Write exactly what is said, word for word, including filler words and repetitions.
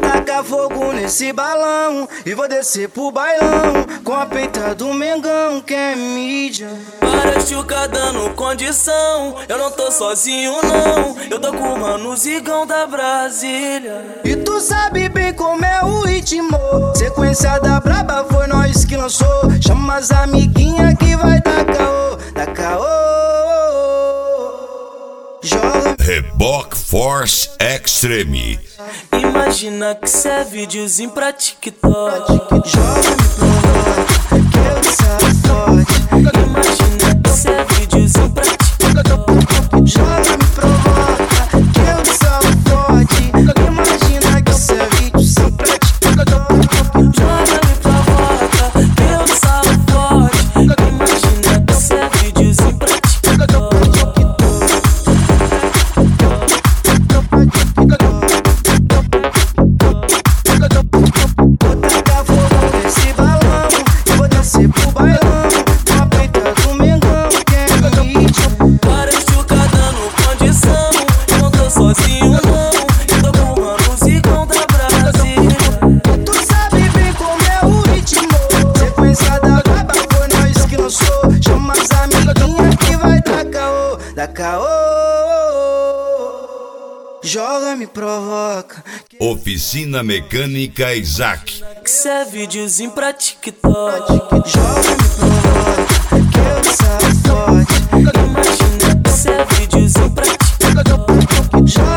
tacar fogo nesse balão e vou descer pro bailão com a peita do Mengão que é mídia. Para chuca dando condição, eu não tô sozinho não, eu tô com o mano Zigão da Brasília. E tu sabe bem como é o ritmo, sequência da braba foi nós que lançou. Chama as amiguinhas que vai dar caô, dar caô. Joga Reboque Force Extreme. Imagina que cê é videozinho pra TikTok. Joga me provoca, que eu saio forte. Imagina que cê é videozinho pra TikTok. Joga me provoca, que eu saio forte. Imagina que cê é videozinho pra TikTok. Joga me provoca, que eu saio forte. Imagina que cê é videozinho pra TikTok. Sozinho não, eu tô com o mano Zigão da Brasília. Tu sabe bem como é o ritmo, sequência da braba foi nós que lançou. Chama as amiguinhas que vai dar caô, dar caô. Joga me provoca. Oficina Mecânica Isaac. Que cê é videozinho pra TikTok. Joga me provoca, que eu saio forte. Imagina que cê é videozinho pra TikTok. Joga